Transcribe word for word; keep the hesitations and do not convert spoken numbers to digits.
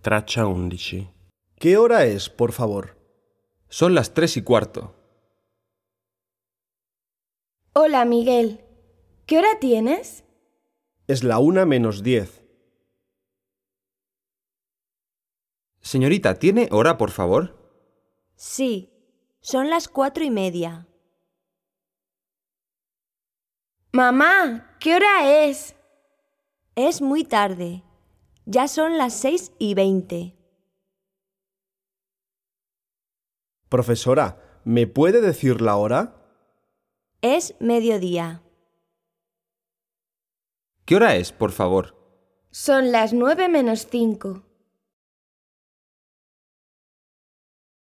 Traccia undici. ¿Qué hora es, por favor? Son las tres y cuarto. Hola, Miguel. ¿Qué hora tienes? Es la una menos diez. Señorita, ¿tiene hora, por favor? Sí, son las cuatro y media. Mamá, ¿qué hora es? Es muy tarde. Ya son las seis y veinte. Profesora, ¿me puede decir la hora? Es mediodía. ¿Qué hora es, por favor? Son las nueve menos cinco.